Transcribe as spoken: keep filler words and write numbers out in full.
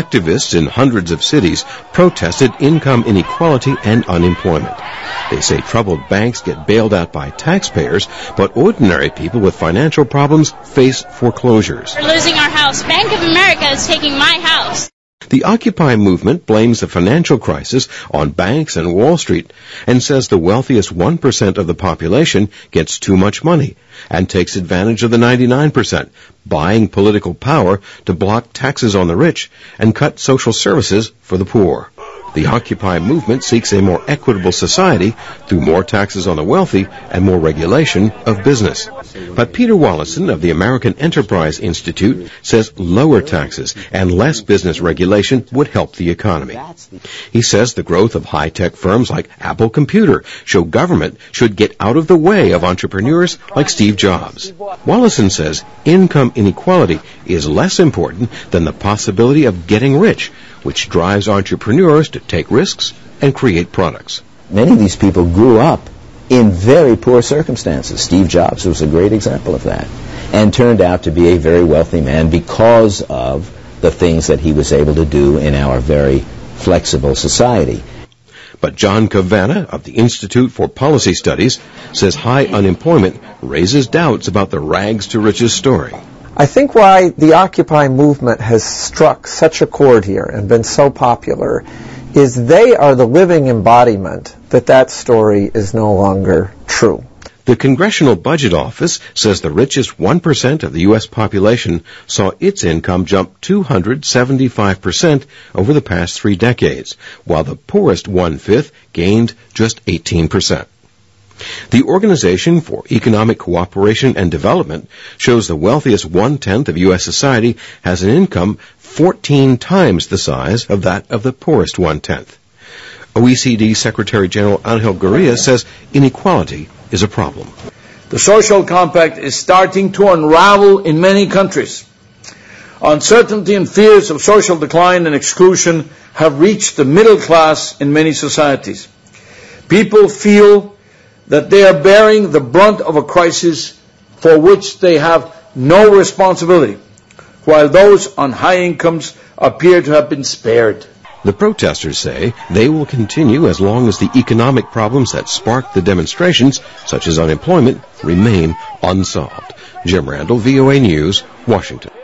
Activists in hundreds of cities protested income inequality and unemployment. They say troubled banks get bailed out by taxpayers, but ordinary people with financial problems face foreclosures. We're losing our house. Bank of America is taking my house. The Occupy movement blames the financial crisis on banks and Wall Street and says the wealthiest one percent of the population gets too much money and takes advantage of the ninety-nine percent, buying political power to block taxes on the rich and cut social services for the poor. The Occupy movement seeks a more equitable society through more taxes on the wealthy and more regulation of business. But Peter Wallison of the American Enterprise Institute says lower taxes and less business regulation would help the economy. He says the growth of high-tech firms like Apple Computer show government should get out of the way of entrepreneurs like Steve Jobs. Wallison says income inequality is less important than the possibility of getting rich, which drives entrepreneurs to take risks and create products. Many of these people grew up in very poor circumstances. Steve Jobs was a great example of that, and turned out to be a very wealthy man because of the things that he was able to do in our very flexible society. But John Cavanna of the Institute for Policy Studies says high unemployment raises doubts about the rags to riches story. I think why the Occupy movement has struck such a chord here and been so popular is they are the living embodiment that that story is no longer true. The Congressional Budget Office says the richest one percent of the U S population saw its income jump two hundred seventy-five percent over the past three decades, while the poorest one-fifth gained just eighteen percent. The Organization for Economic Cooperation and Development shows the wealthiest one-tenth of U S society has an income fourteen times the size of that of the poorest one-tenth. O E C D Secretary General Angel Gurria says inequality is a problem. The social compact is starting to unravel in many countries. Uncertainty and fears of social decline and exclusion have reached the middle class in many societies. People feel that they are bearing the brunt of a crisis for which they have no responsibility, while those on high incomes appear to have been spared. The protesters say they will continue as long as the economic problems that sparked the demonstrations, such as unemployment, remain unsolved. Jim Randall, V O A News, Washington.